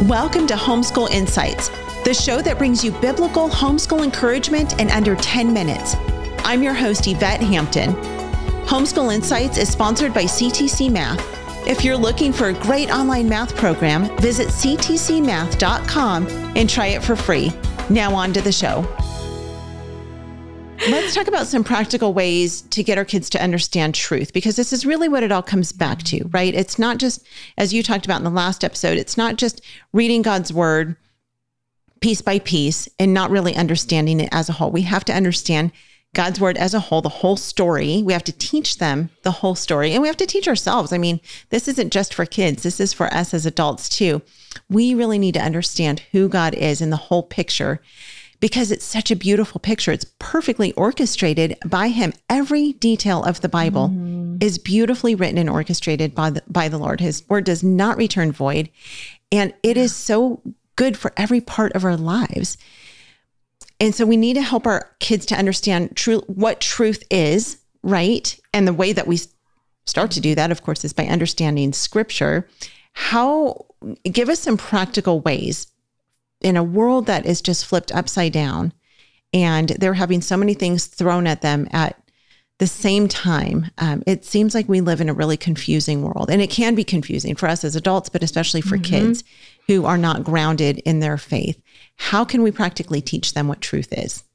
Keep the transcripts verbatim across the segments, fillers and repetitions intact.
Welcome to Homeschool Insights, the show that brings you biblical homeschool encouragement in under ten minutes. I'm your host, Yvette Hampton. Homeschool Insights is sponsored by C T C Math. If you're looking for a great online math program, visit c t c math dot com and try it for free. Now on to the show. Let's talk about some practical ways to get our kids to understand truth, because this is really what it all comes back to, right? It's not just, as you talked about in the last episode, it's not just reading God's word piece by piece and not really understanding it as a whole. We have to understand God's word as a whole, the whole story. We have to teach them the whole story, and we have to teach ourselves. I mean, this isn't just for kids. This is for us as adults too. We really need to understand who God is in the whole picture, because it's such a beautiful picture. It's perfectly orchestrated by him. Every detail of the Bible mm-hmm. is beautifully written and orchestrated by the, by the Lord. His word does not return void. And it is so good for every part of our lives. And so we need to help our kids to understand true what truth is, right? And the way that we start to do that, of course, is by understanding scripture. How, give us some practical ways in a world that is just flipped upside down, and they're having so many things thrown at them at the same time. Um, it seems like we live in a really confusing world, and it can be confusing for us as adults, but especially for mm-hmm. kids who are not grounded in their faith. How can we practically teach them what truth is?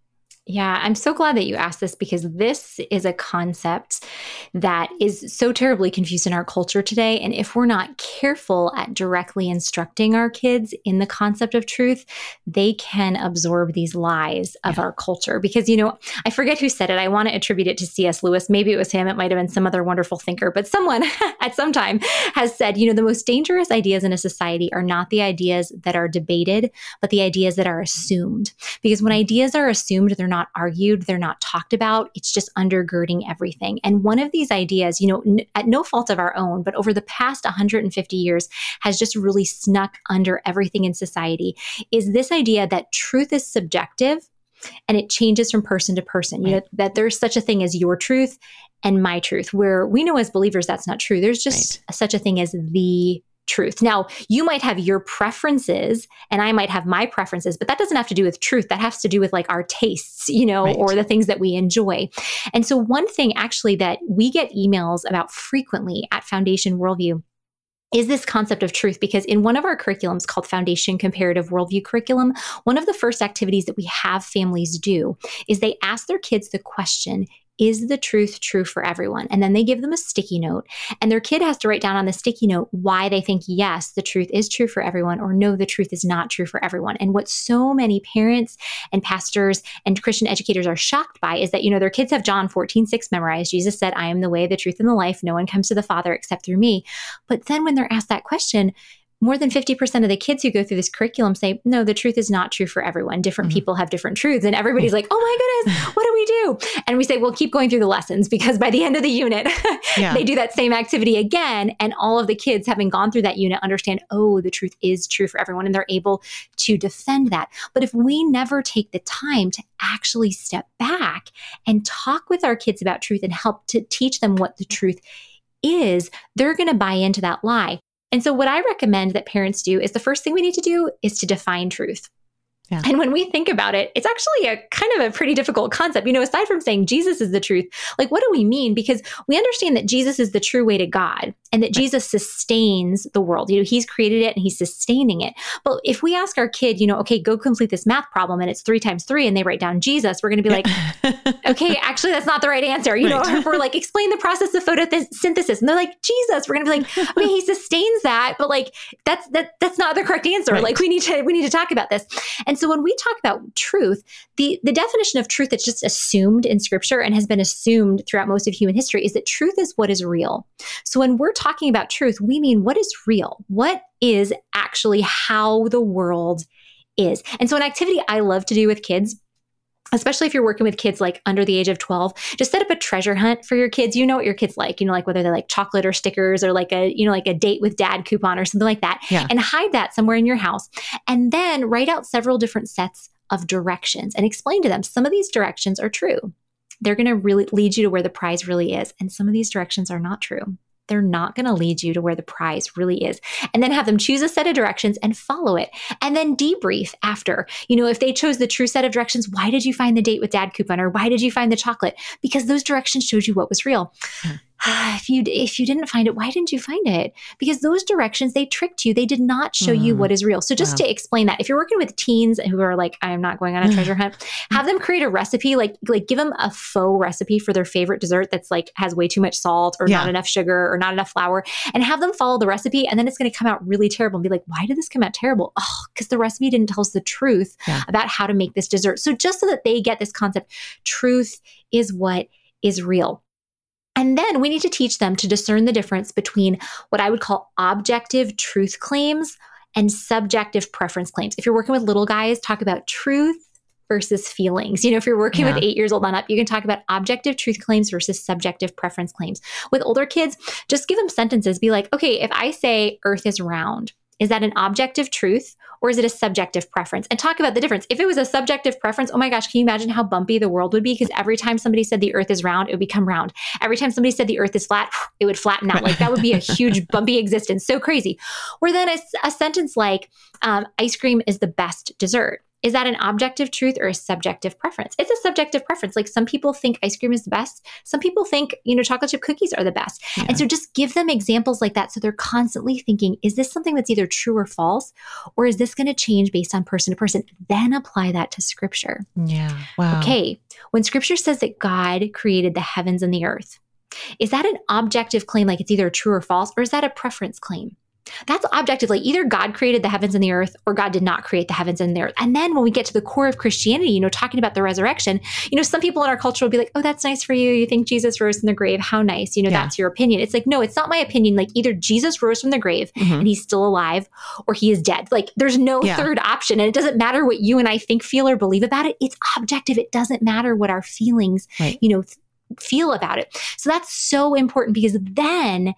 Yeah, I'm so glad that you asked this, because this is a concept that is so terribly confused in our culture today. And if we're not careful at directly instructing our kids in the concept of truth, they can absorb these lies of yeah. our culture. Because, you know, I forget who said it. I want to attribute it to C S Lewis. Maybe it was him. It might have been some other wonderful thinker. But someone at some time has said, you know, the most dangerous ideas in a society are not the ideas that are debated, but the ideas that are assumed. Because when ideas are assumed, they're not not argued, they're not talked about. It's just undergirding everything. And one of these ideas, you know, n- at no fault of our own, but over the past one hundred fifty years has just really snuck under everything in society, is this idea that truth is subjective and it changes from person to person. You know, that there's such a thing as your truth and my truth, where we know as believers that's not true. There's just right. such a thing as the truth. Now, you might have your preferences and I might have my preferences, but that doesn't have to do with truth. That has to do with like our tastes, you know, right. or the things that we enjoy. And so one thing actually that we get emails about frequently at Foundation Worldview is this concept of truth, because in one of our curriculums called Foundation Comparative Worldview Curriculum, one of the first activities that we have families do is they ask their kids the question, is the truth true for everyone? And then they give them a sticky note, and their kid has to write down on the sticky note why they think, yes, the truth is true for everyone, or no, the truth is not true for everyone. And what so many parents and pastors and Christian educators are shocked by is that, you know, their kids have John fourteen six memorized. Jesus said, I am the way, the truth, and the life. No one comes to the Father except through me. But then when they're asked that question, more than fifty percent of the kids who go through this curriculum say, no, the truth is not true for everyone. Different mm-hmm. people have different truths. And everybody's like, oh my goodness, what do we do? And we say, well, keep going through the lessons, because by the end of the unit, yeah. they do that same activity again. And all of the kids, having gone through that unit, understand, oh, the truth is true for everyone. And they're able to defend that. But if we never take the time to actually step back and talk with our kids about truth and help to teach them what the truth is, they're going to buy into that lie. And so what I recommend that parents do is the first thing we need to do is to define truth. Yeah. And when we think about it, it's actually a kind of a pretty difficult concept. You know, aside from saying Jesus is the truth, like what do we mean? Because we understand that Jesus is the true way to God and that right. Jesus sustains the world. You know, he's created it and he's sustaining it. But if we ask our kid, you know, okay, go complete this math problem and it's three times three and they write down Jesus, we're going to be like, okay, actually, that's not the right answer. You right. know, if we're like, explain the process of photosynthesis. And they're like, Jesus, we're going to be like, okay, he sustains that, but like, that's, that, that's not the correct answer. Right. Like we need to, we need to talk about this. And so when we talk about truth, the, the definition of truth that's just assumed in scripture and has been assumed throughout most of human history is that truth is what is real. So when we're talking about truth, we mean what is real? What is actually how the world is? And so an activity I love to do with kids, especially if you're working with kids like under the age of twelve, just set up a treasure hunt for your kids. You know what your kids like, you know, like whether they like chocolate or stickers or like a, you know, like a date with dad coupon or something like that, yeah. and hide that somewhere in your house. And then write out several different sets of directions and explain to them some of these directions are true. They're going to really lead you to where the prize really is. And some of these directions are not true. they're not going to lead you to where the prize really is. And then have them choose a set of directions and follow it. And then debrief after. You know, if they chose the true set of directions, why did you find the date with dad coupon? Or why did you find the chocolate? Because those directions showed you what was real. Hmm. If you if you didn't find it, why didn't you find it? Because those directions, they tricked you. They did not show mm. you what is real. So just wow. to explain that, if you're working with teens who are like, I am not going on a treasure hunt, have them create a recipe, like like give them a faux recipe for their favorite dessert that's like has way too much salt or yeah. not enough sugar or not enough flour, and have them follow the recipe. And then it's going to come out really terrible and be like, why did this come out terrible? Oh, because the recipe didn't tell us the truth yeah. about how to make this dessert. So just so that they get this concept, truth is what is real. And then we need to teach them to discern the difference between what I would call objective truth claims and subjective preference claims. If you're working with little guys, talk about truth versus feelings. You know, if you're working yeah. with eight years old on up, you can talk about objective truth claims versus subjective preference claims. With older kids, just give them sentences. Be like, okay, if I say Earth is round, is that an objective truth or is it a subjective preference? And talk about the difference. If it was a subjective preference, oh my gosh, can you imagine how bumpy the world would be? Because every time somebody said the Earth is round, it would become round. Every time somebody said the Earth is flat, it would flatten out. Like that would be a huge bumpy existence. So crazy. Or then a, a sentence like, um, ice cream is the best dessert. Is that an objective truth or a subjective preference? It's a subjective preference. Like some people think ice cream is the best. Some people think, you know, chocolate chip cookies are the best. Yeah. And so just give them examples like that. So they're constantly thinking, is this something that's either true or false? Or is this going to change based on person to person? Then apply that to scripture. Yeah. Wow. Okay. When scripture says that God created the heavens and the earth, is that an objective claim? Like it's either true or false, or is that a preference claim? That's objectively either God created the heavens and the earth or God did not create the heavens and the earth. And then when we get to the core of Christianity, you know, talking about the resurrection, you know, some people in our culture will be like, oh, that's nice for you. You think Jesus rose from the grave. How nice. You know, yeah. that's your opinion. It's like, no, it's not my opinion. Like either Jesus rose from the grave mm-hmm. and he's still alive or he is dead. Like there's no yeah. third option. And it doesn't matter what you and I think, feel, or believe about it. It's objective. It doesn't matter what our feelings, right. you know, th- feel about it. So that's so important because then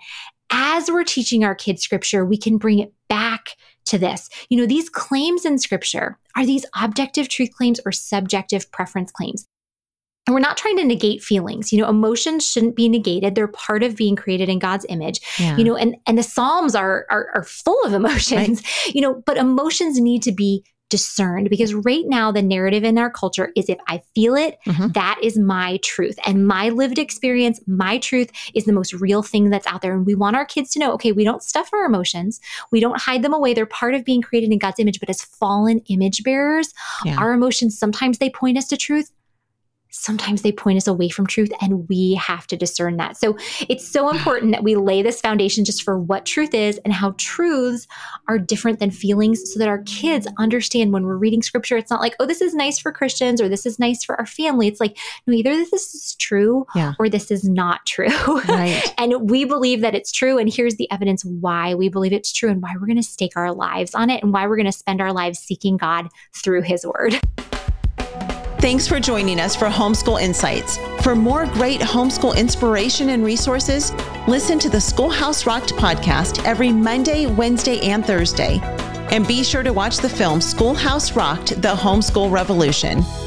as we're teaching our kids scripture, we can bring it back to this. You know, these claims in scripture, are these objective truth claims or subjective preference claims? And we're not trying to negate feelings. You know, emotions shouldn't be negated. They're part of being created in God's image. Yeah. You know, and, and the Psalms are, are, are full of emotions, right. you know, but emotions need to be discerned because right now the narrative in our culture is if I feel it, mm-hmm. that is my truth. And my lived experience, my truth is the most real thing that's out there. And we want our kids to know, okay, we don't stuff our emotions. We don't hide them away. They're part of being created in God's image. But as fallen image bearers, yeah. our emotions, sometimes they point us to truth. Sometimes they point us away from truth, and we have to discern that. So it's so important that we lay this foundation just for what truth is and how truths are different than feelings so that our kids understand when we're reading scripture, it's not like, oh, this is nice for Christians or this is nice for our family. It's like, no, either this is true yeah. or this is not true. Right. And we believe that it's true. And here's the evidence why we believe it's true and why we're going to stake our lives on it and why we're going to spend our lives seeking God through his word. Thanks for joining us for Homeschool Insights. For more great homeschool inspiration and resources, listen to the Schoolhouse Rocked podcast every Monday, Wednesday, and Thursday. And be sure to watch the film Schoolhouse Rocked: The Homeschool Revolution.